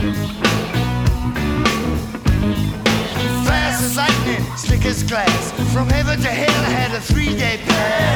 Fast as lightning, slick as glass. From heaven to hell, I had a 3-day pass.